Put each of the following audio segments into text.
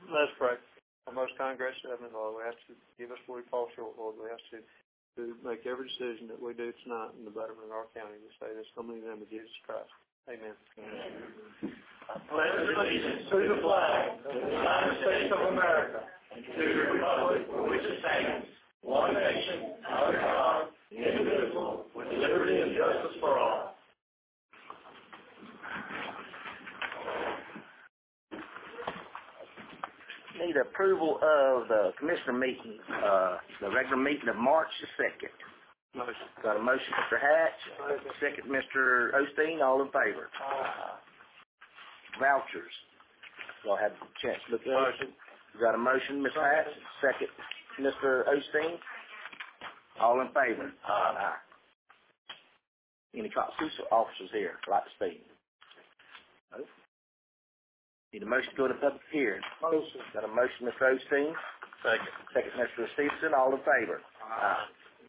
Let's pray. Our most kind, gracious Heavenly Father, we ask you to give us what we fall short, Lord. We ask you to make every decision that we do tonight in the betterment of our county. We say this in the name of Jesus Christ. Amen. I pledge allegiance to the flag of the United States of America and to the republic for which it stands, one nation, under God, indivisible, with liberty and justice for all. Need approval of the commissioner meeting, the regular meeting of March the 2nd. Motion. Got a motion, Mr. Hatch. Second, Mr. Osteen. All in favor? Vouchers. Y'all had a chance to look at it. Motion. Got a motion, Ms. Hatch. Second, Mr. Osteen. All in favor? Aye. Any constitutional officers here like to speak? No. Need a motion to go to public hearing. Motion. Got a motion, Mr. Osteen. Second. Second, Mr. Stevenson. All in favor? Aye.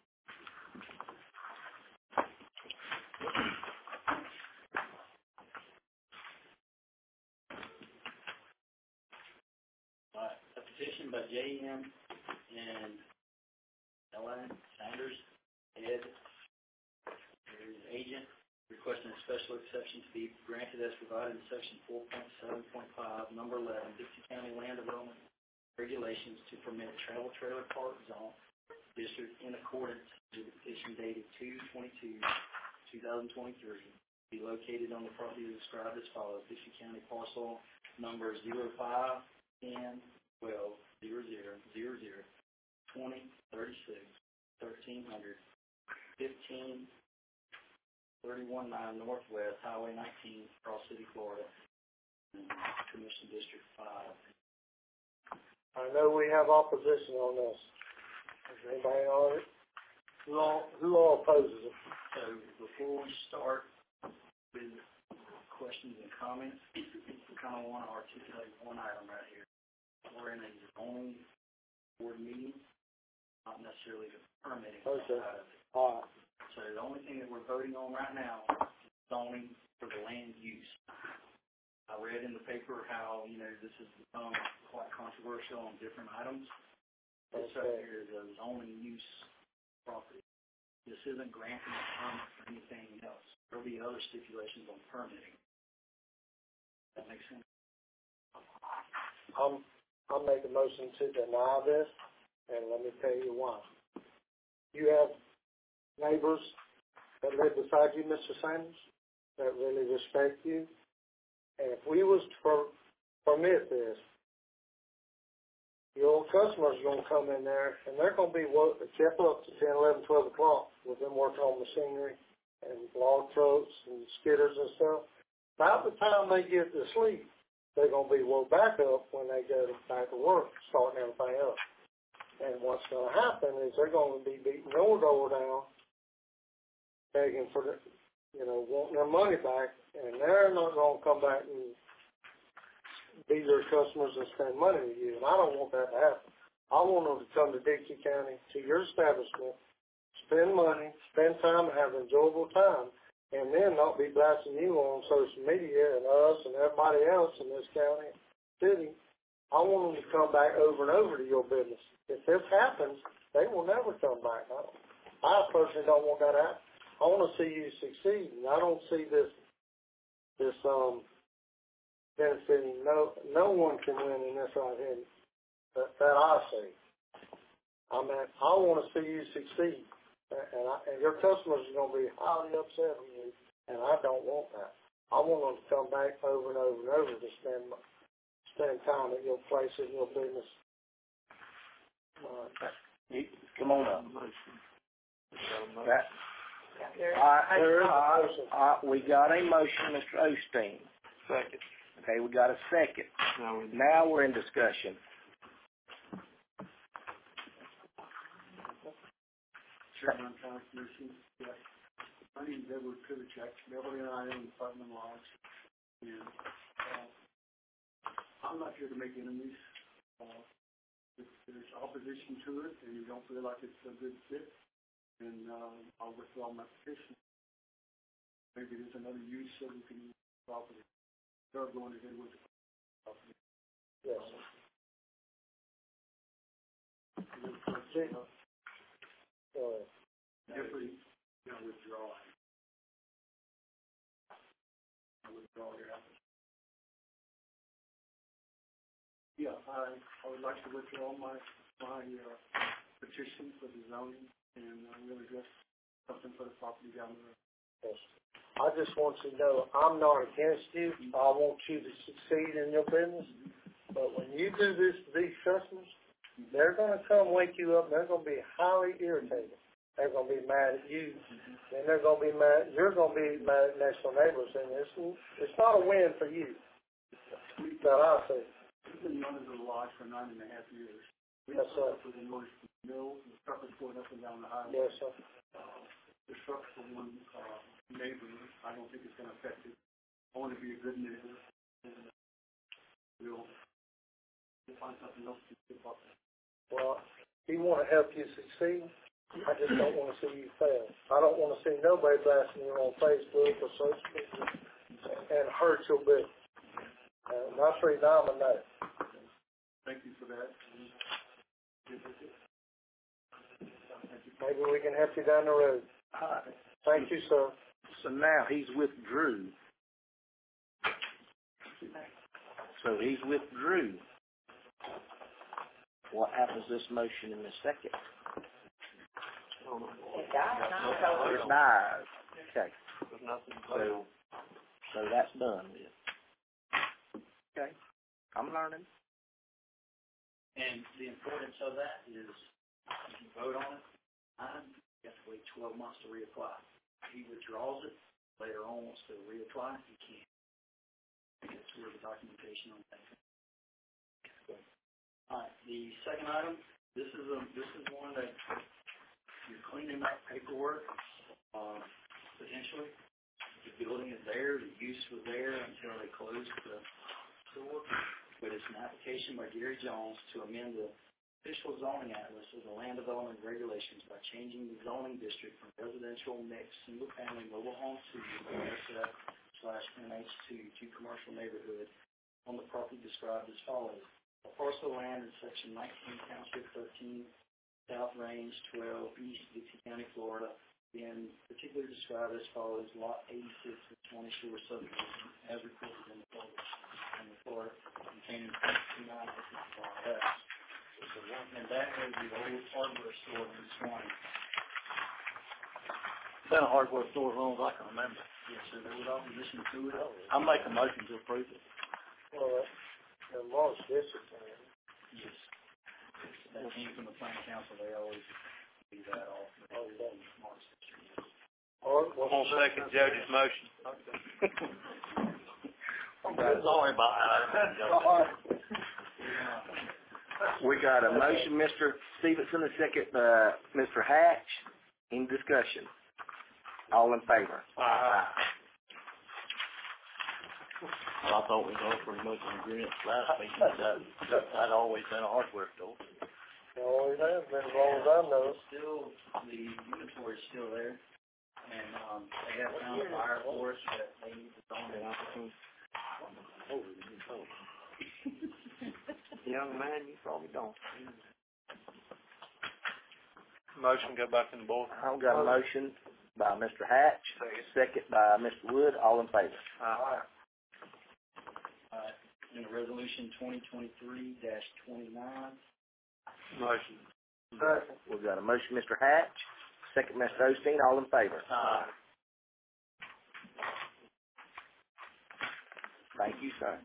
A petition by J.M. and Ellen Sanders, Ed, agent, requesting a special exception to be granted as provided in section 4.7.5, number 11, Dixie County Land Development Regulations to permit travel trailer park zone district in accordance with the petition dated 2/22/2023, be located on the property described as follows: Dixie County parcel number 05 10 12 00 00 20 36 1300 15 31 9 Northwest Highway 19, Cross City, Florida, Commission District 5. I know we have opposition on this. Is anybody on it? Who all opposes it? So before we start with questions and comments, we kind of want to articulate one item right here. We're in a zoning board meeting, not necessarily the permitting side of it. All right. So the only thing that we're voting on right now is zoning for the land use. I read in the paper how, this has become quite controversial on different items. This right here is a zoning use property. This isn't granting a permit for anything else. There'll be other stipulations on permitting. That makes sense? I'll make a motion to deny this, and let me tell you why. You have neighbors that live beside you, Mr. Sanders, that really respect you. And if we was to permit this, your customers are going to come in there, and they're going to be kept up to 10, 11, 12 o'clock with them working on machinery and log trucks and skidders and stuff. About the time they get to sleep, they're going to be woke back up when they go back to work, starting everything up. And what's going to happen is they're going to be beating your door down, begging for wanting their money back, and they're not going to come back and be their customers and spend money with you. And I don't want that to happen. I want them to come to Dixie County, to your establishment, spend money, spend time, and have an enjoyable time, and then not be blasting you on social media and us and everybody else in this county, city. I want them to come back over and over to your business. If this happens, they will never come back. I personally don't want that to happen. I want to see you succeed, and I don't see this benefiting. No one can win in this right here that I see. I want to see you succeed, and your customers are going to be highly upset with you, and I don't want that. I want them to come back over and over and over to spend time at your place and your business. Come on up. We got a motion, Mr. Osteen. Second. Okay, we got a second. Now we're in discussion. Chairman, County Commission. Yes. My name is Edward Kubicek. Beverly and I own Department of Laws. And I'm not here to make enemies. If there's opposition to it and you don't feel like it's a good fit, then I'll withdraw my petition. Maybe there's another use so we can use the property. They're going ahead with the property. Yes. Jeffrey, withdraw. I withdraw your application. Yeah, I would like to withdraw my petition for the zoning and really just something for the property down the road. Yes. I just want you to know, I'm not against you. I want you to succeed in your business. But when you do this to these customers, they're going to come wake you up, and they're going to be highly irritated. They're going to be mad at you, and they're going to be mad. You're going to be mad at next door neighbors, and it's not a win for you. That I say. We've been running the lodge for 9.5 years. Yes, sir. For the noise from the mill, the truck is going up and down the highway. Yes, sir. The truck for one neighbor, I don't think it's going to affect it. I want to be a good neighbor, and we'll find something else to do about that. Well, we want to help you succeed. I just don't want to see you fail. I don't want to see nobody blasting you on Facebook or social media and hurt your business. That's the reason I'm a no. Thank you for that. Maybe we can help you down the road. Thank you, sir. So now he's withdrew. What happens to this motion in a second? It dies. Okay. So that's done then. Okay. I'm learning. And the importance of that is, if you vote on it, you have to wait 12 months to reapply. If he withdraws it, later on wants to reapply, he can't. That's where the documentation on that. All right, the second item, this is one that you're cleaning up paperwork, potentially. The building is there, the use was there until they closed the store. But it's an application by Gary Jones to amend the official zoning atlas of the land development regulations by changing the zoning district from residential mixed single-family mobile home to SF/NH2 to commercial neighborhood on the property described as follows. A parcel of land in section 19, township 13, South Range 12, East Dixie County, Florida, being particularly described as follows: Lot 86 of 20 Shore subdivision, as recorded in the folder, and the Florida containing 2.29 acres. And that is the old hardware store in Swanee. It's been a hardware store as long as I can remember. Yes, sir. There was opposition to it. I'll make a motion to approve it. Well, the most district. Yes. That came from the planning council. They always do that all. I'll second Jody's motion. Sorry about that. We got a motion, Mr. Stevenson, a second, Mr. Hatch. Any discussion? All in favor? Aye. Well, I thought we was all pretty much in agreement last week. That always been a hardware store. No, it has been as long as I know. Still, the inventory is still there, and they have found a buyer for us that they need to own it. Young man, you probably don't. Motion go back in the board. I've got a motion by Mr. Hatch, second by Mr. Wood. All in favor? Aye. In the resolution 2023-29. Motion. Second. We've got a motion, Mr. Hatch, second, Mr. Osteen. All in favor? Aye. Thank you, sir.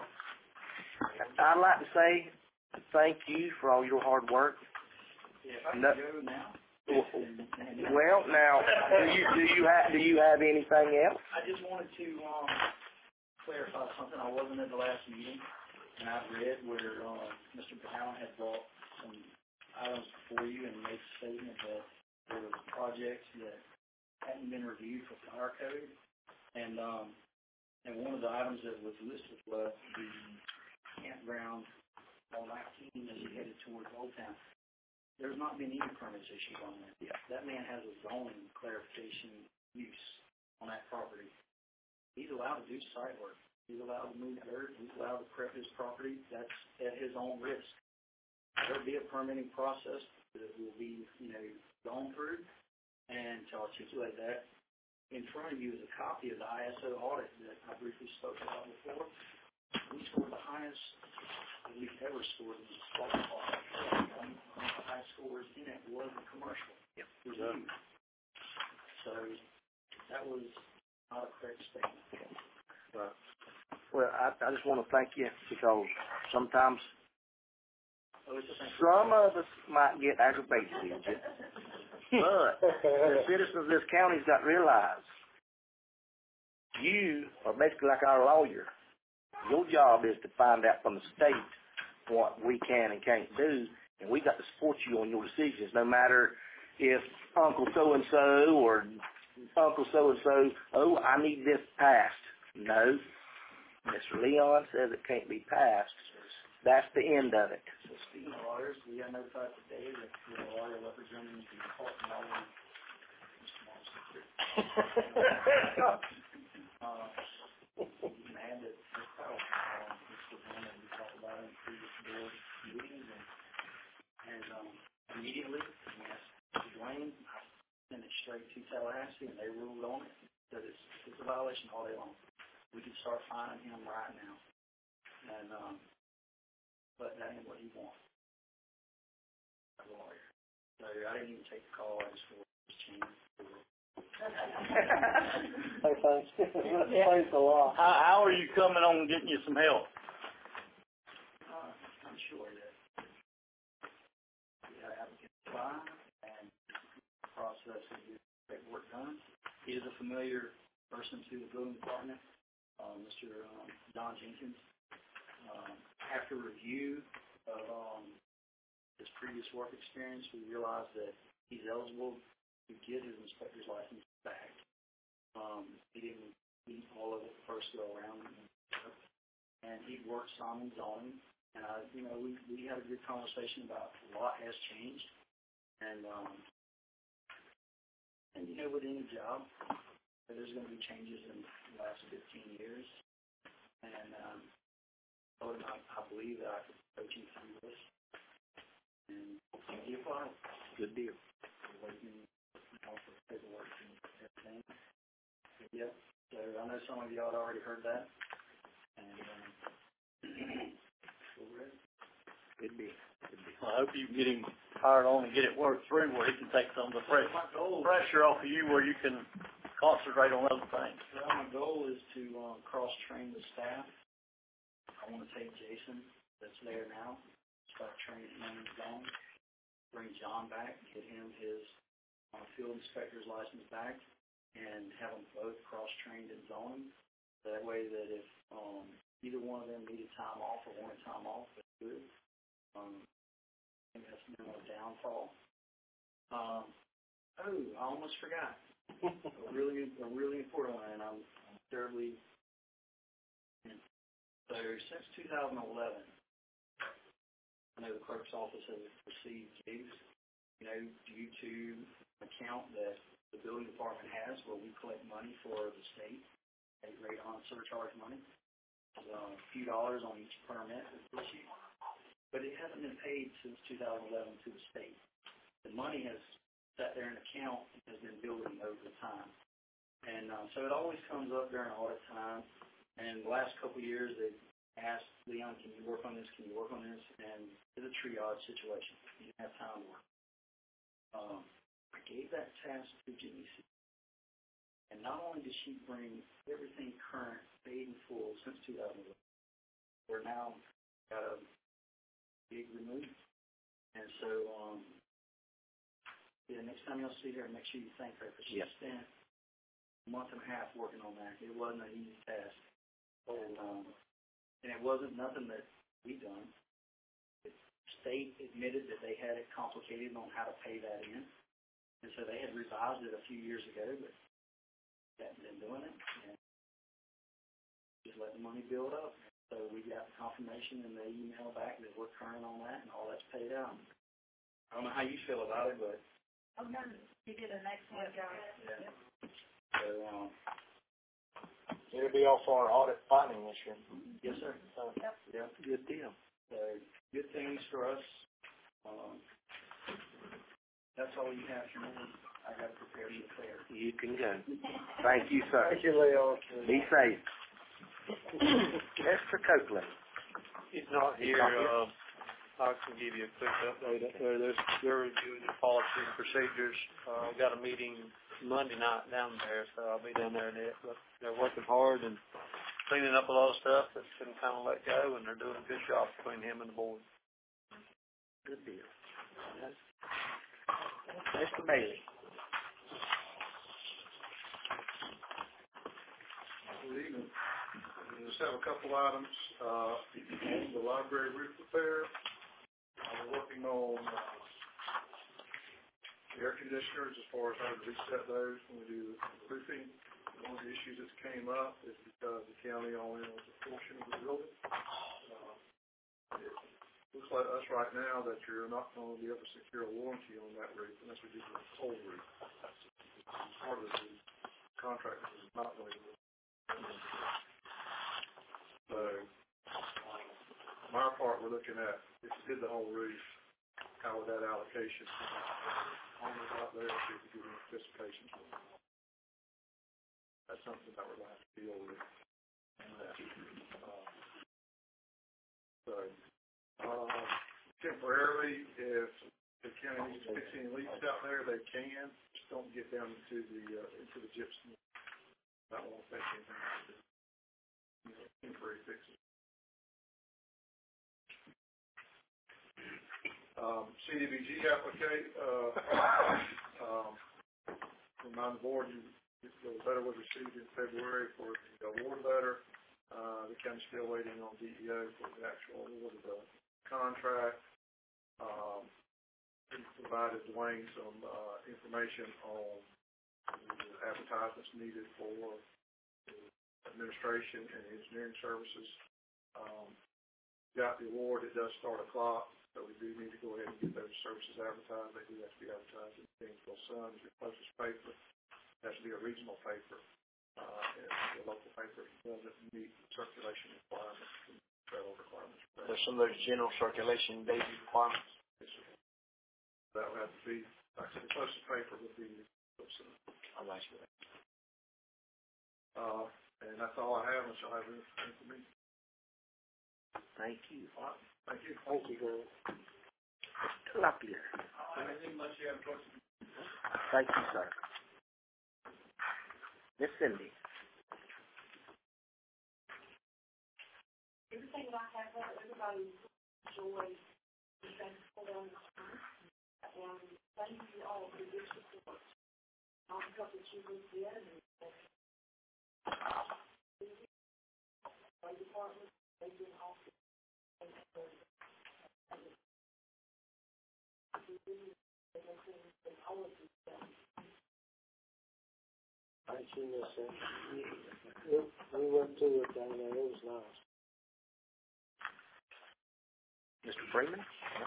I'd like to say thank you for all your hard work. Yeah, if I can go now. Well, now, do you have anything else? I just wanted to clarify something. I wasn't at the last meeting, and I've read where Mr. Brown had brought some items before you and made a statement that there was projects that hadn't been reviewed for fire code, and one of the items that was listed was the campground on 19 as you headed towards Old Town. There's not been any permits issued on that. Yeah. That man has a zoning clarification use on that property. He's allowed to do site work. He's allowed to move dirt. He's allowed to prep his property. That's at his own risk. there'll be a permitting process that will be, gone through. And to articulate that, in front of you is a copy of the ISO audit that I briefly spoke about before. We scored the highest that we've ever scored in the salt audit. One of the highest scores in it was the commercial. Yep. Review. So that was not a correct statement. Right. Well, I just want to thank you because sometimes some of us might get aggravated with you. But the citizens of this county's got to realize you are basically like our lawyer. Your job is to find out from the state what we can and can't do, and we got to support you on your decisions, no matter if Uncle so-and-so or Uncle so-and-so, oh, I need this passed. No. Mr. Leon says it can't be passed. That's the end of it. So speaking of lawyers, we got notified today that the lawyer representing the court and all of you can add that this file, Mr. Bowman, we talked about in previous board meetings, and immediately we asked Mr. Dwayne, I sent it straight to Tallahassee, and they ruled on it, that it's a violation all day long. We could start fining him right now, and but that ain't what he wants. A lawyer. So I didn't even take the call. I just was changed. Hey, thanks. Thanks a lot. How are you coming on getting you some help? I'm sure that we have applicants apply and the process of the paperwork done. He is a familiar person to the building department, Mr. Don Jenkins. After review of his previous work experience, we realized that he's eligible to get his inspector's license back. He didn't meet all of it the first go around, and he worked some in zoning. And we had a good conversation about a lot has changed, and with any job, there's going to be changes in the last 15 years, and I believe that I could coach him through this, and he applied. Good deal. Waiting for paperwork and everything. Yep. So I know some of you had already heard that, and we're ready. Good deal. Well, I hope you can get him hired on and get it worked through where he can take some of the pressure off of you where you can concentrate on other things. Well, my goal is to cross-train the staff. I want to take Jason, that's there now, start training him in zone, bring John back, get him his field inspector's license back, and have them both cross-trained in zoning. That way that if either one of them needed time off or wanted time off, they could. I think that's no downfall. I almost forgot. a really important one, and I'm terribly. So since 2011, I know the clerk's office has received dues, due to an account that the building department has where we collect money for the state, rate on surcharge money, a few dollars on each permit that's issued. But it hasn't been paid since 2011 to the state. The money has sat there in an account and has been building over time. And so it always comes up during audit time. And the last couple of years, they've asked Leon, can you work on this? Can you work on this? And it's a triage situation. You didn't have time to work. I gave that task to Jimmy C. And not only did she bring everything current, paid in full since 2011, we're now got a big remove. And so, next time you'll see her, make sure you thank her because she spent a month and a half working on that. It wasn't an easy task. And it wasn't nothing that we done. The state admitted that they had it complicated on how to pay that in. And so they had revised it a few years ago, but they hadn't been doing it. And just let the money build up. So we got the confirmation and the email back that we're current on that and all that's paid out. I don't know how you feel about it, but. Oh, no, you did an excellent job. Yeah. So, It'll be off our audit finding this year. yes, sir. So, yeah. Good deal. So good things for us. That's all you have for me. I got to prepare you there. You can go. Thank you, sir. Thank you, Leo. Be safe. Mr. Copeland. He's not here. I can give you a quick update up there. They're reviewing the policy and procedures. Got a meeting Monday night down there, so I'll be down there in it. But they're working hard and cleaning up a lot of stuff that's been kind of let go, and they're doing a good job between him and the board. Good deal. Mr. Bailey. Good evening. We just have a couple items. The library roof repair. We're working on the air conditioners as far as how to reset those when we do the roofing. One of the issues that came up is because the county only owns a portion of the building. It looks like us right now that you're not going to be able to secure a warranty on that roof unless we do the whole roof. Part of the contract is not going to. So, on our part, we're looking at if you did the whole roof, how would that allocation on the out there, if you could give them anticipations. That's something that we're going to have to deal with. Temporarily, if the county needs to fix any leaks out there, they can. Just don't get down into the gypsum. That won't affect anything. Temporary fixes. CDBG applicate. Remind the board, the letter was received in February for the award letter. The county's still waiting on DEO for the actual award of the contract. We provided Dwayne some information on the advertisements needed for administration and engineering services. Got the award. It does start a clock, so we do need to go ahead and get those services advertised. They do have to be advertised in the Gainesville Sun as your closest paper. It has to be a regional paper. The local paper doesn't meet circulation requirements and federal requirements. There's some of those general circulation daily requirements. Yes, sir. That would have to be, like I said, the closest paper would be I like that. and that's all I have, unless y'all have anything for me. Thank you. All right. Thank you. Thank you, Greg. Mr. Locklear. Unless you have questions. Thank you, sir. Miss Cindy. Everything like that, everybody enjoys the things put on the screen. And thank you all for your support. Not because it's you with the enemy, but the department, they do all the I seen this, we went through it down there, it was nice. Mr. Freeman.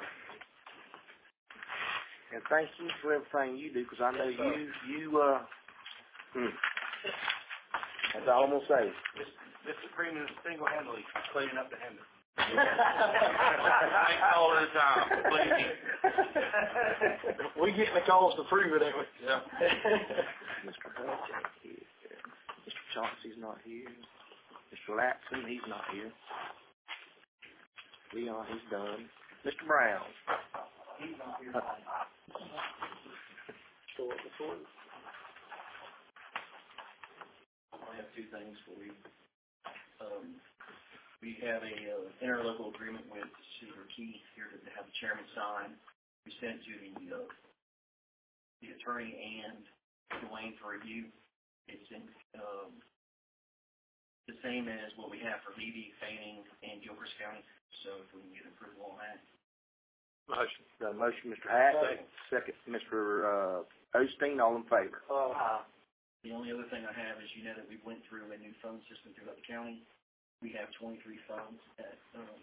And thank you for everything you do, because I know that's all I'm going to say. Mr. Freeman is single-handedly cleaning up the Hendon. All the time. We getting the calls to prove it, ain't we? Yeah. Mr. Butch ain't here. Mr. Chauncey's not here. Mr. Latson, he's not here. Leon, he's done. Mr. Brown. He's not here. I have two things for you. We have a interlocal agreement with Cedar Key here to have the chairman sign. We sent to the attorney and Dwayne for review. It's in, the same as what we have for Levy, Fanning, and Gilchrist County. So if we can get approval on that. Motion. Got a motion, Mr. Hack. Second, Mr. Osteen. All in favor? The only other thing I have is, you know that we went through a new phone system throughout the county. We have 23 phones that,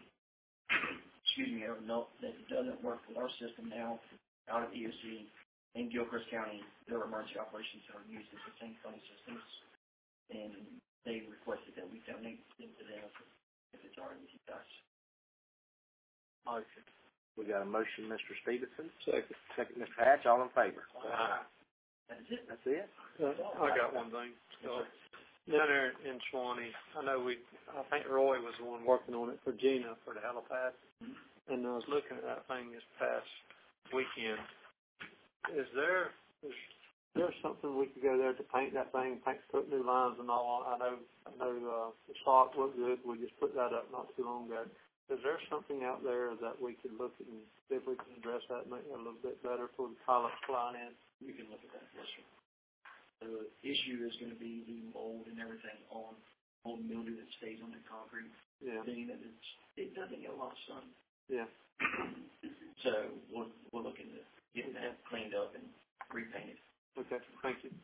that doesn't work with our system now out of EOC. In Gilchrist County, their emergency operations center uses the same phone systems, and they requested that we donate them to them if it's already with you guys. Motion. We got a motion, Mr. Stevenson. Second. Second, Mr. Hatch. All in favor? That's it. That's it? I got one thing. So, down there in Swanee, I think Roy was the one working on it for Gina for the helipad. And I was looking at that thing this past weekend. Is there something we could go there to paint that thing, put new lines and all on? I know the stock looked good. We just put that up not too long ago. Is there something out there that we could look at and see if we can address that and make it a little bit better for the pilots flying in? We can look at that, yes, sir. The issue is going to be the mold and everything on mildew that stays on the concrete. Yeah. Being that it doesn't get a lot of sun. Yeah. So we're looking to get that cleaned up and repainted. Okay. Thank you.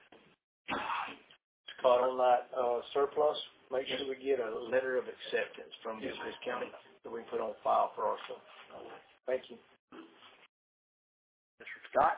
Scott, on that surplus, make sure we get a letter of acceptance from this county that we put on file for ourselves. Thank you. Mr. Scott?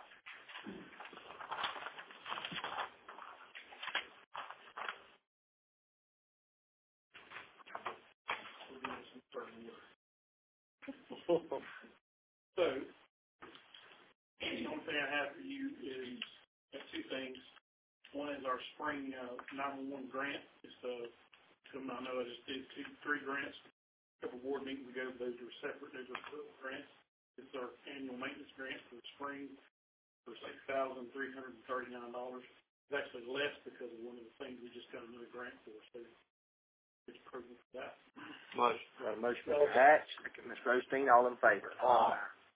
So, the only thing I have for you is two things. One is our spring 911 grant. It's I know I just did three grants. A couple board meetings ago, those are separate. Those are grants. It's our annual maintenance grant for the spring for $6,339. It's actually less because of one of the things we just got another grant for. So it's approval for that. Motion. Got a motion, Mr. Hatch. Second, Mr. Osteen. All in favor? Aye.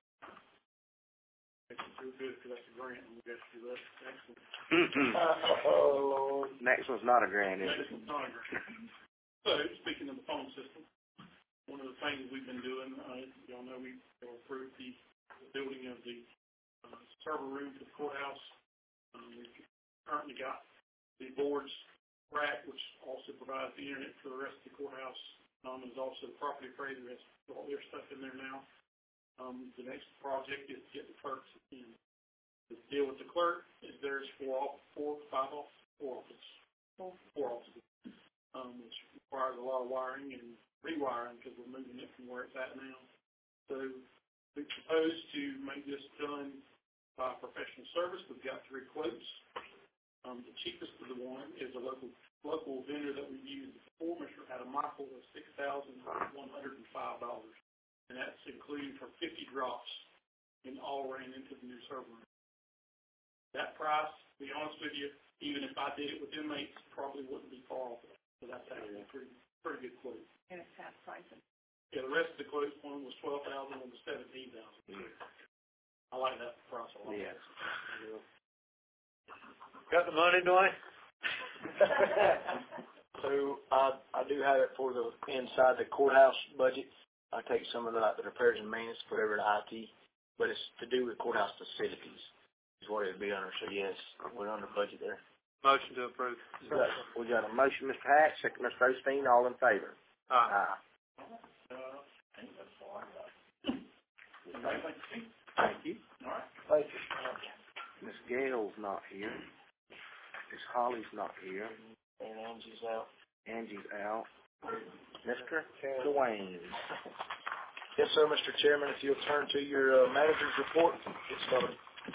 It's real good because that's a grant and we got to do that. Excellent. Oh, Lord. Next one's not a grant, is it? Next one's not a grant. So, speaking of the phone system, one of the things we've been doing, y'all know we approved the building of the server room for the courthouse. We've currently got the boards rack, which also provides the internet for the rest of the courthouse. There's also the property appraiser has all their stuff in there now. The next project is to get the clerks in. The deal with the clerk is there's four offices, which requires a lot of wiring and rewiring because we're moving it from where it's at now. So we propose to make this done by professional service. We've got 3 quotes. The cheapest of the one is a local vendor that we've used before, Mr. Adam Michael, of $6,105. And that's including for 50 drops and all ran into the new server room. That price, to be honest with you, even if I did it with inmates, probably wouldn't be far off. So that's actually a pretty good quote. And it's half pricing. Yeah, the rest of the quotes, one was $12,000, one was $17,000. I like that price a lot. Yes. Got the money, Dwayne? So I do have it for the inside the courthouse budget. I take some of the repairs and maintenance, put over to IT, but it's to do with courthouse facilities is what it would be under. So yes, we're under budget there. Motion to approve. We got a motion, Mr. Hatch, second, Mr. Osteen. All in favor? Aye. Thank you. All right. Thank you. Miss Gale's not here. Miss Holly's not here. And Angie's out. Angie's out. Mr. Dwayne. Yes, sir, Mr. Chairman. If you'll turn to your manager's report, get started.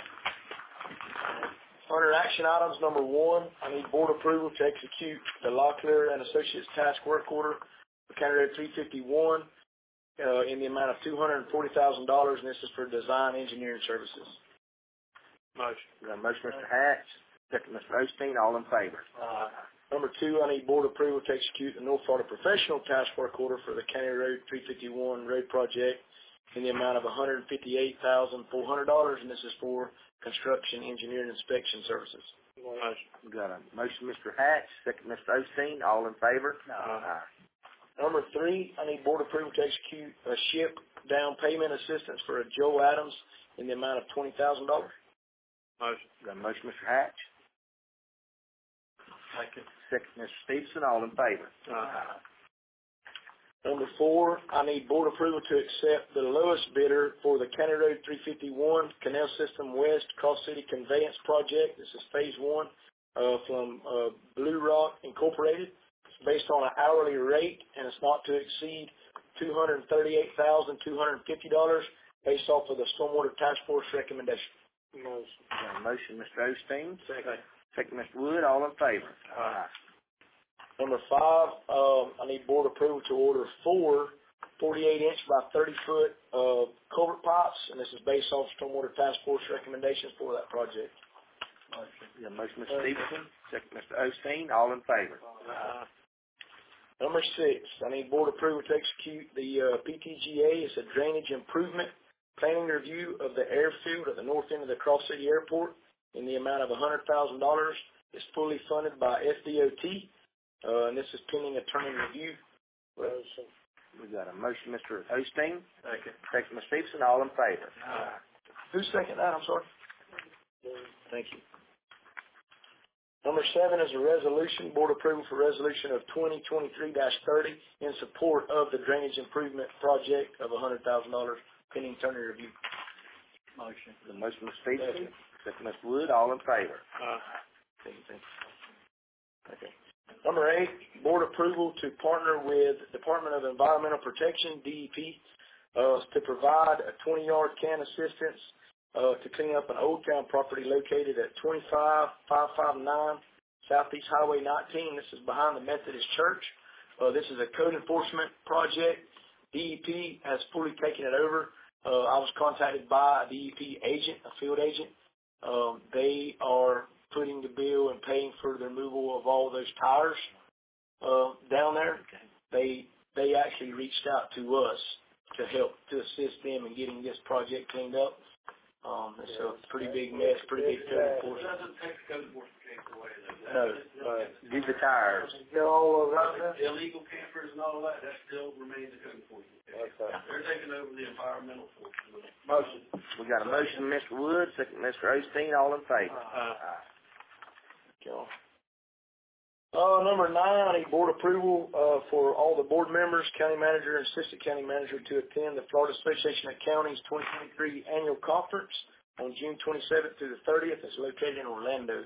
Under action items, number 1, I need board approval to execute the Locklear and Associates task work order for County Road 351 in the amount of $240,000, and this is for design engineering services. Motion. We got a motion, Mr. Hatch. Second, Mr. Osteen. All in favor? Number 2, I need board approval to execute the North Florida Professional Task Work Order for the County Road 351 road project in the amount of $158,400, and this is for construction, engineering, inspection services. Motion. We got a motion, Mr. Hatch. Second, Mr. Osteen. All in favor? Aye. Number 3, I need board approval to execute a SHIP down payment assistance for Joe Adams in the amount of $20,000. Motion. Got a motion, Mr. Hatch. Second. Second, Mr. Stevenson. All in favor? Aye. Number 4, I need board approval to accept the lowest bidder for the County Road 351 Canal System West Cross City Conveyance Project. This is phase 1 from Blue Rock Incorporated. It's based on an hourly rate, and it's not to exceed $238,250. based off of the Stormwater Task Force recommendation. Motion. Got a motion, Mr. Osteen. Second, Mr. Wood. All in favor? Aye. Number 5, I need board approval to order 4 48-inch by 30-foot culvert pipes, and this is based off Stormwater Task Force recommendations for that project. Got a motion, Mr. Stevenson. Second, Mr. Osteen. All in favor? Aye. Number 6, I need board approval to execute the PTGA. It's a drainage improvement planning review of the airfield at the north end of the Cross City Airport in the amount of $100,000. It's fully funded by FDOT, and this is pending attorney review. Motion. We got a motion, Mr. Osteen. Second, Mr. Stevenson. All in favor? Aye. Who's second that? I'm sorry. Thank you. Number 7 is a resolution, board approval for resolution of 2023-30 in support of the drainage improvement project of $100,000 pending attorney review. Motion. The motion, Mr. Stevenson. Second, Mr. Wood. All in favor? Okay. Number 8, board approval to partner with Department of Environmental Protection, DEP, to provide a 20-yard can assistance to clean up an Old Town property located at 25559 Southeast Highway 19. This is behind the Methodist Church. This is a code enforcement project. DEP has fully taken it over. I was contacted by a DEP agent, a field agent. They are footing the bill and paying for the removal of all those tires down there. They actually reached out to us to help to assist them in getting this project cleaned up. It's a pretty big mess, pretty big code enforcement. It doesn't take code enforcement case away, though. No, do the tires. Get all of that. Illegal campers and all that still remains a code enforcement case. Okay. They're taking over the environmental enforcement. Motion. We got a motion, Mr. Wood, second, Mr. Osteen. All in favor? Aye. Number 9, I need board approval for all the board members, county manager, and assistant county manager to attend the Florida Association of Counties 2023 annual conference on June 27th through the 30th. It's located in Orlando.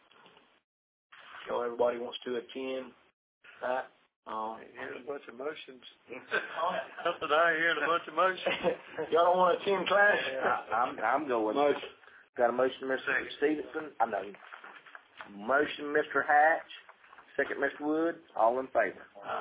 So everybody wants to attend that. Hearing a bunch of motions. Something I hearing a bunch of motions. Y'all don't want to attend class? I'm going. Motion. Got a motion, Mr. Stevenson. I know. Motion, Mr. Hatch. Second, Mr. Wood. All in favor?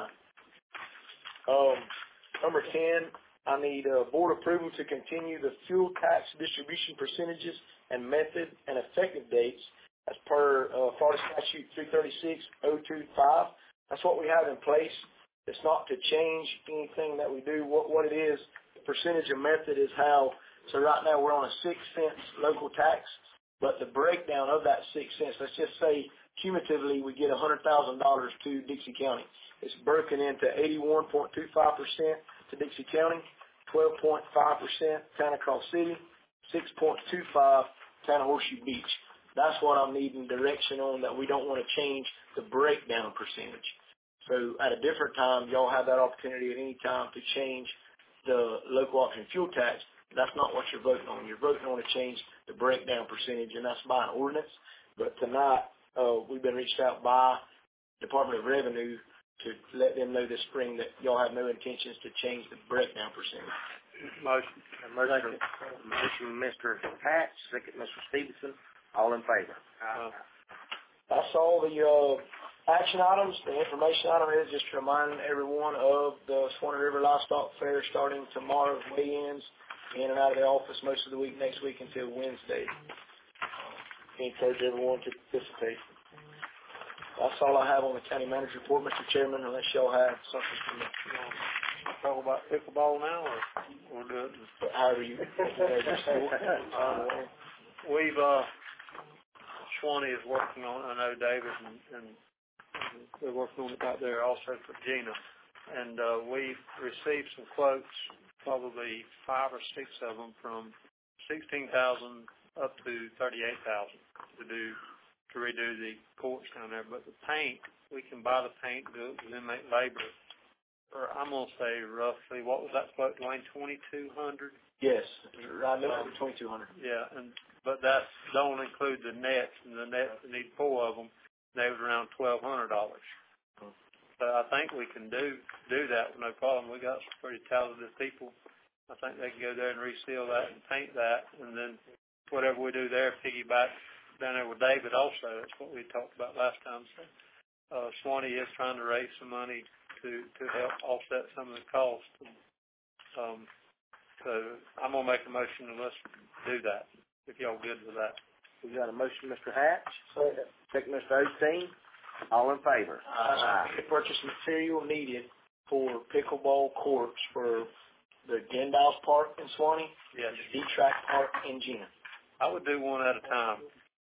Number 10, I need board approval to continue the fuel tax distribution percentages and method and effective dates as per Florida Statute 336.025. That's what we have in place. It's not to change anything that we do. What it is, the percentage and method is how, so right now we're on a 6 cents local tax, but the breakdown of that 6 cents, let's just say cumulatively we get $100,000 to Dixie County. It's broken into 81.25% to Dixie County, 12.5% Town of Cross City, 6.25% Town of Horseshoe Beach. That's what I'm needing direction on, that we don't want to change the breakdown percentage. So at a different time, y'all have that opportunity at any time to change the local option fuel tax. That's not what you're voting on. You're voting on to change the breakdown percentage, and that's by an ordinance. But tonight, we've been reached out by Department of Revenue to let them know this spring that y'all have no intentions to change the breakdown percentage. Motion. Motion, Mr. Hatch. Second, Mr. Stevenson. All in favor? That's all the action items. The information item is just reminding everyone of the Swanee River Livestock Fair starting tomorrow. Weigh-ins in and out of the office most of the week next week until Wednesday. Encourage everyone to participate. That's all I have on the county manager report, Mr. Chairman, unless y'all have something from me. Talk about pickleball now, or we'll do it? However you. We've Swanee is working on. I know David and they're working on it out there also for Gina, and we've received some quotes, probably 5 or 6 of them, from $16,000 up to $38,000 to redo the courts down there. But the paint, we can buy the paint, do it, and then make labor. Or I'm gonna say roughly, what was that quote, Dwayne? 2,200. Yes, I know 2,200. Yeah, but that don't include the nets, and the nets need 4 of them. They was around $1,200. So I think we can do that with no problem. We got some pretty talented people I think they can go there and reseal that and paint that, and then whatever we do there, piggyback down there with David also. That's what we talked about last time. So, Swanee is trying to raise some money to help offset some of the costs. So I'm going to make a motion and let's do that, if y'all good with that. We got a motion, Mr. Hatch. Second. Second, Mr. Osteen. All in favor? Aye. To purchase material needed for pickleball courts for the Gendals Park in Swanee, Yes. the D-Track Park in Gina. I would do one at a time.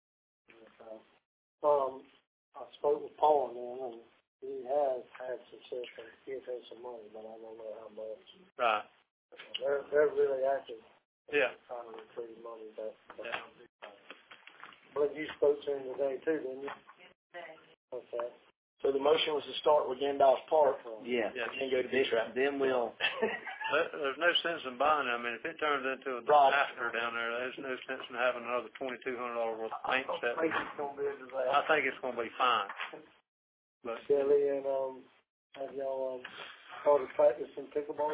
I spoke with Paul and them, and he has had success in giving some money, but I don't know how much. Right. They're really active. Yeah. Trying to retrieve money back. Yeah. But you spoke to him today too, didn't you? Okay. So the motion was to start with Gendals Park. Yeah. Yeah. And then go to D-Track. Then we'll... There's no sense in buying it. I mean, if it turns into a Right. disaster down there, there's no sense in having another $2,200 worth of paint set. I think it's going to be a disaster. I think it's going to be fine. But Shelley and, have y'all, started practicing pickleball?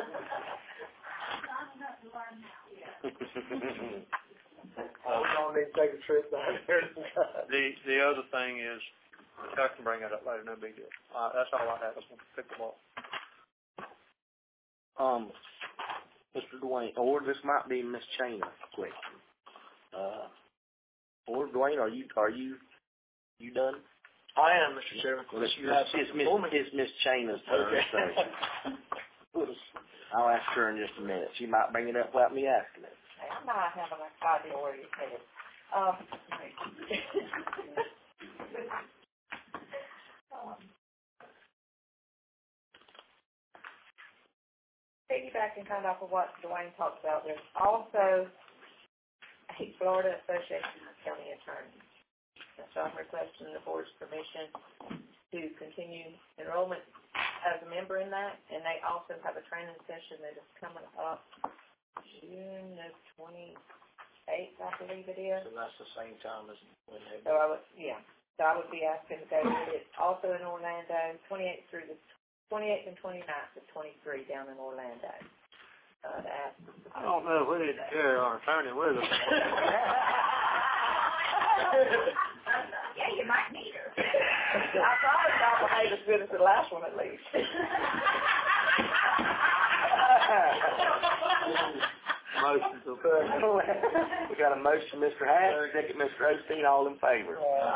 We're going to need to take a trip down there. the other thing is, I can bring it up later, no big deal. That's all I have is pickleball. Mr. Dwayne, or this might be Miss Chayna's question. Or Dwayne, are you done? I am, Mr. Chairman. Well, it's Miss Chayna's turn. Okay. So I'll ask her in just a minute. She might bring it up without me asking it. I might have an idea where you're headed. Piggybacking kind of off of what Dwayne talked about, there's also a Florida Association of County Attorneys. And so I'm requesting the board's permission to continue enrollment as a member in that, and they also have a training session that is coming up June the 28th, I believe it is. So that's the same time as when they... So I would be asking to go with it. Also in Orlando, 28th through the 28th and 29th of 23 down in Orlando. I don't know if we need to carry our attorney with us. Yeah, you might need her. I promise I'll behave as good as the last one at least. Motion to We got a motion, Mr. Hatch, second, Mr. Osteen, all in favor.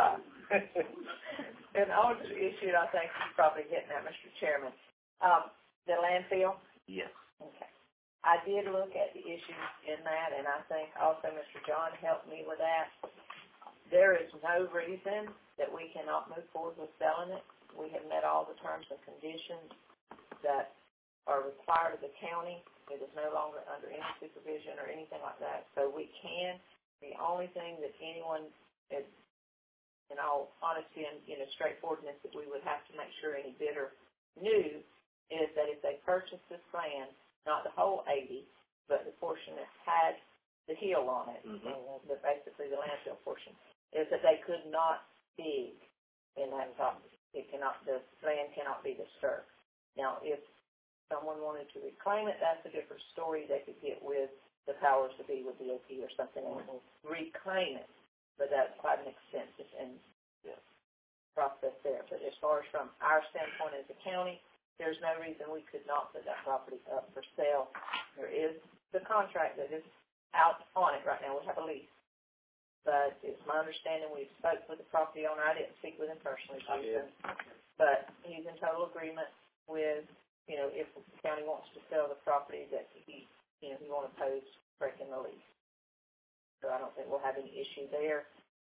And on to the issue I think you're probably getting at, Mr. Chairman. The landfill? Yes. Okay. I did look at the issues in that, and I think also Mr. John helped me with that. There is no reason that we cannot move forward with selling it. We have met all the terms and conditions that are required of the county. It is no longer under any supervision or anything like that. So we can. The only thing that anyone is, in all honesty and straightforwardness, that we would have to make sure any bidder knew is that if they purchase this land, not the whole 80, but the portion that had the hill on it, but basically the landfill portion, is that they could not dig in that property. The land cannot be disturbed. Now, if someone wanted to reclaim it, that's a different story. They could get with the powers to be with DOT or something and reclaim it. But that's quite an extensive process there. But as far as from our standpoint as a county, there's no reason we could not put that property up for sale. There is the contract that is out on it right now. We have a lease. But it's my understanding we've spoke with the property owner. I didn't speak with him personally, but he's in total agreement with, if the county wants to sell the property, that he won't oppose breaking the lease. So I don't think we'll have any issue there.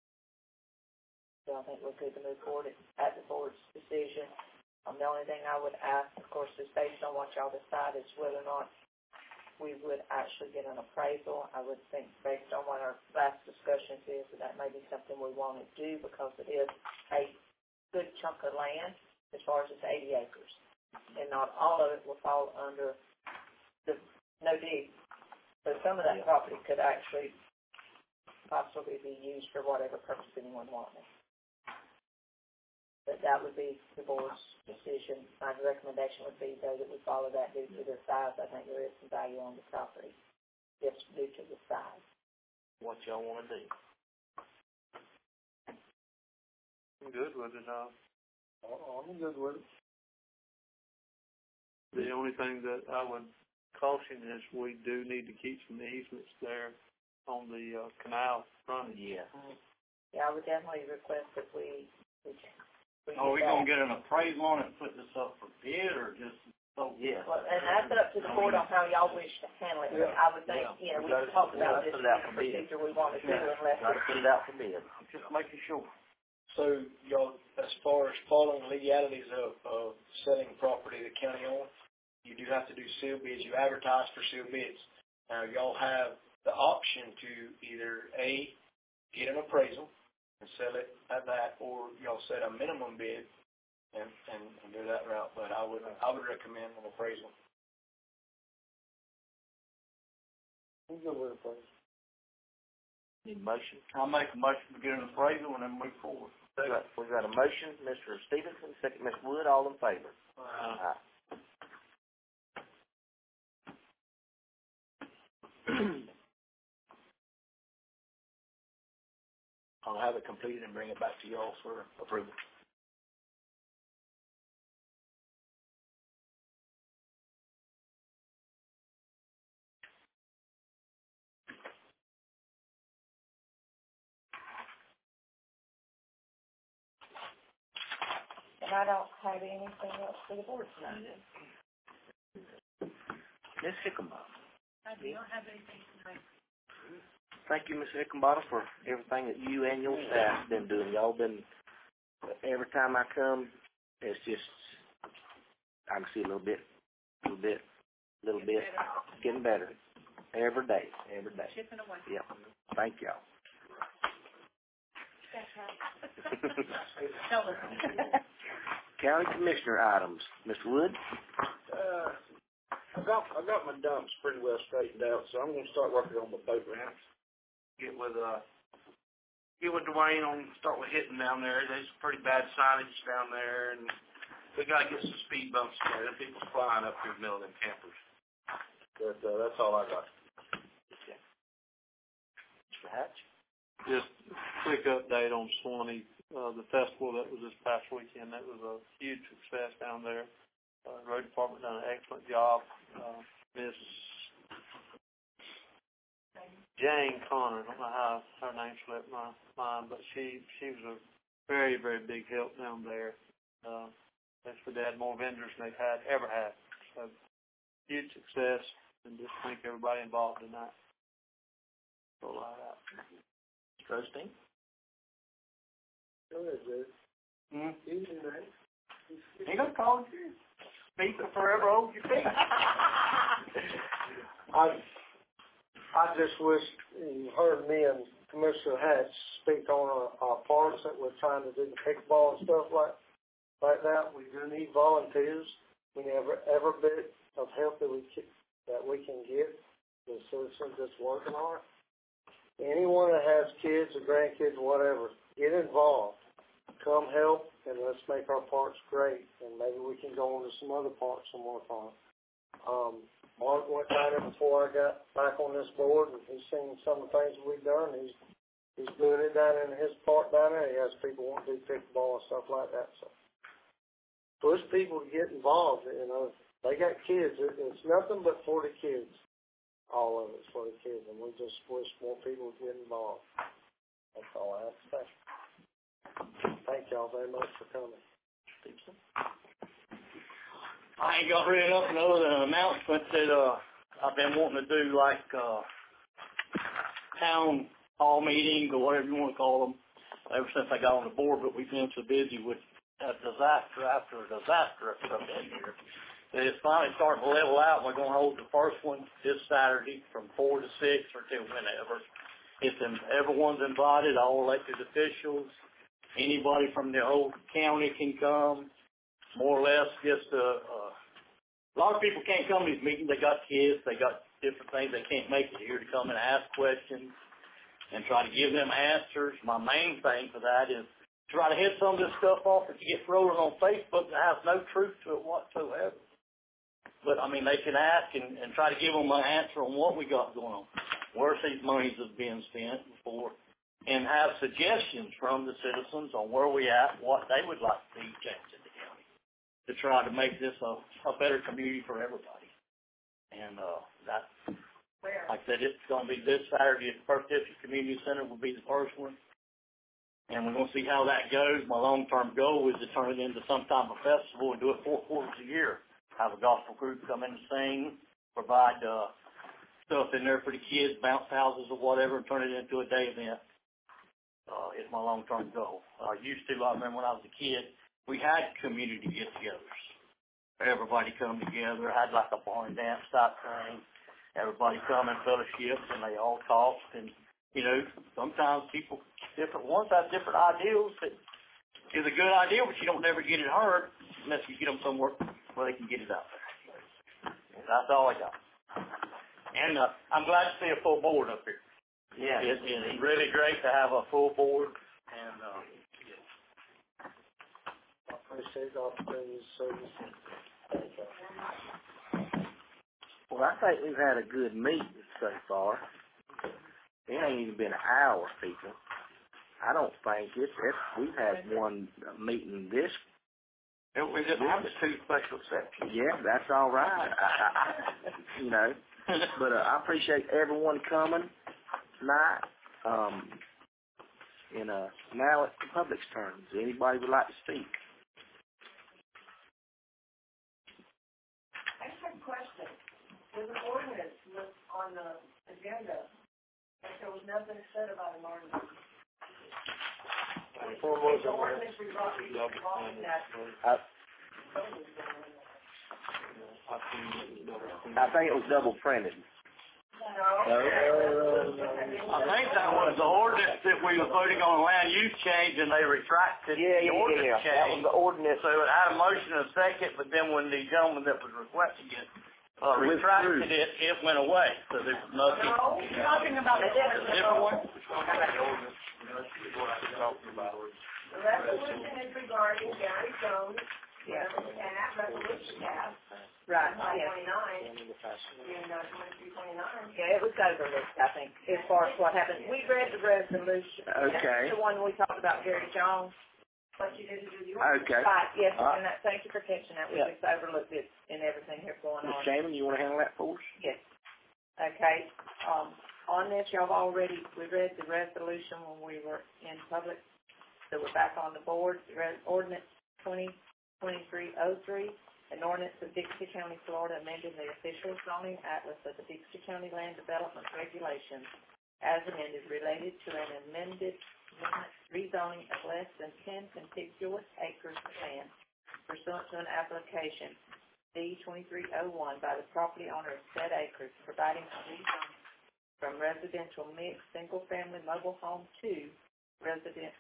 So I think we're good to move forward at the board's decision. The only thing I would ask, of course, is based on what y'all decide is whether or not we would actually get an appraisal. I would think based on what our last discussions is that may be something we want to do because it is a good chunk of land as far as it's 80 acres. And not all of it will fall under the no dig. So some of that property could actually possibly be used for whatever purpose anyone wanted. But that would be the board's decision. My recommendation would be, though, that we follow that due to their size. I think there is some value on the property, just due to the size. What y'all want to do? I'm good with it, I'm good with it. The only thing that I would caution is we do need to keep some easements there on the canal front. Yeah. Yeah, I would definitely request that we Are we gonna get an appraisal on it and put this up for bid, or just so? Yeah. Well, and that's up to the board on how y'all wish to handle it. I would think, we talked about this procedure we want to do unless Got to put it out for bid. Just making sure. So, y'all, as far as following legalities of selling property the county owns, you do have to do sealed bids. You advertise for sealed bids. Now, y'all have the option to either A, get an appraisal and sell it at that, or y'all set a minimum bid and do that route. But I would recommend an appraisal. I'm good with it. Need a motion? I'll make a motion to get an appraisal and then move forward. We got a motion, Mr. Stevenson, second, Ms. Wood, all in favor? Aye. I'll have it completed and bring it back to y'all for approval. And I don't have anything else for the board tonight. Ms. Hickenbottom. I do not have anything tonight. Thank you, Ms. Hickenbottom, for everything that you and your staff have been doing. Y'all been, every time I come, it's just, I can see a little bit, getting better. Every day. Chipping away. Yep. Thank y'all. County Commissioner items. Mr. Wood? I got my dumps pretty well straightened out, so I'm going to start working on the boat ramps. Get with Dwayne on, start with hitting down there. There's pretty bad signage down there, and we got to get some speed bumps there. People flying up through the middle of them campers. But that's all I got. Mr. Hatch? Just a quick update on Swanee, the festival that was this past weekend. That was a huge success down there. The road department done an excellent job. Miss Jane Connor, I don't know how her name slipped my mind, but she was a very, very big help down there. They had more vendors than they've ever had. So huge success, and just thank everybody involved in that. Go right out. Mr. Osteen? Go ahead, Jay. Easy, man. Ain't gonna call you. Speak forever hold your feet. I just wish you heard me and Commissioner Hatch speak on our parks that we're trying to do the pickleball and stuff like that. We do need volunteers. We need every bit of help that we can get the citizens that's working on it. Anyone that has kids or grandkids or whatever, get involved. Come help, and let's make our parks great. And maybe we can go on to some other parks and work on it. Mark went down there before I got back on this board, and he's seen some of the things we've done. He's doing it down in his park down there. He has people want to do pickleball and stuff like that. So push people to get involved. You know, they got kids. It's nothing but for the kids. All of it's for the kids, and we just wish more people would get involved. That's all I have to say. Thank y'all very much for coming. Stevenson? I ain't got really nothing other than an announcement that I've been wanting to do, like town hall meetings or whatever you want to call them, ever since I got on the board. But we've been so busy with disaster after disaster up in here that it's finally starting to level out. We're going to hold the first one this Saturday from 4 to 6 or till whenever. Everyone's invited, all elected officials. Anybody from the whole county can come. More or less, just a lot of people can't come to these meetings. They got kids, they got different things. They can't make it here to come and ask questions and try to give them answers. My main thing for that is try to hit some of this stuff off that gets rolling on Facebook that has no truth to it whatsoever. But, I mean, they can ask and try to give them an answer on what we got going on, where these monies have been spent before, and have suggestions from the citizens on where we at, what they would like to see changed in the county to try to make this a better community for everybody. And that, like I said, it's going to be this Saturday at the First District Community Center will be the first one. And we're going to see how that goes. My long-term goal is to turn it into some type of festival and do it 4 quarters a year. Have a gospel group come in and sing, provide stuff in there for the kids, bounce houses or whatever, and turn it into a day event. Is my long-term goal. I remember when I was a kid, we had community get-togethers. Everybody come together, had like a barn dance type thing. Everybody come in fellowships, and they all talked. And, you know, sometimes people, different ones have different ideals that is a good idea, but you don't never get it heard unless you get them somewhere where they can get it out there. That's all I got. And I'm glad to see a full board up here. Yeah, it's really great to have a full board. And I appreciate the opportunity to service. Well, I think we've had a good meeting so far. It ain't even been an hour, people. I don't think we've had one meeting this. we didn't have the 2 special sections. Yeah, that's all right. You know, but I appreciate everyone coming tonight. And now it's the public's turn. Does anybody would like to speak? I just have a question. There's an ordinance on the agenda, but there was nothing said about an ordinance. The ordinance regarding that. I think it was double printed. I think that was the ordinance that we were voting on land use change, and they retracted the ordinance change. That was the ordinance. So it had a motion and a second, but then when the gentleman that was requesting it retracted it, it went away. So there was nothing. No, you're talking about a different one. The resolution is regarding Gary Jones, resolution tab. Right, 529, and 2329. Yeah, it was overlooked, I think, as far as what happened. We read the resolution. Okay. That's the one we talked about, Gary Jones. But you didn't do the ordinance. Okay. Right, yes, and thank you for catching that. We Yeah. just overlooked it and everything here going on. Ms. Shaman, you want to handle that for us? Yes. Okay. On this, we read the resolution when we were in public, so we're back on the board. Ordinance 2023-03, an ordinance of Dixie County, Florida, amending the official zoning atlas of the Dixie County Land Development Regulations as amended related to an amended rezoning of less than 10 contiguous acres of land pursuant to an application D-2301 by the property owner of said acres, providing for rezoning from residential mixed single-family mobile home to resident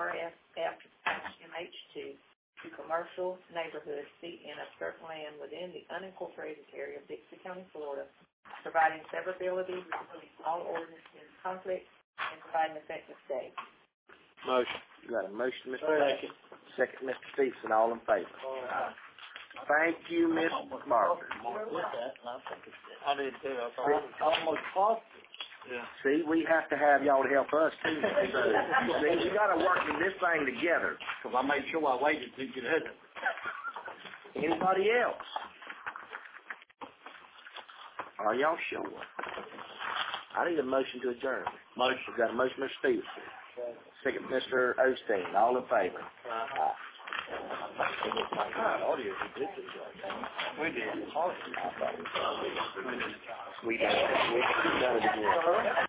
RFF-MH2 to commercial neighborhoods in a certain land within the unincorporated area of Dixie County, Florida, providing severability, removing all ordinances in conflict, and providing effective date. Motion. You got a motion, Mr. Second. Second, Mr. Stevenson. All in favor? Thank you, Ms. Barker. I did too. Almost positive. Yeah. See, we have to have y'all to help us too. So, see, we got to work in this thing together. Because I made sure I waited to get ahead of it. Anybody else? Are y'all sure? I need a motion to adjourn. Motion. We got a motion, Mr. Stevenson. Second, Mr. Osteen. All in favor? We did. We done it again.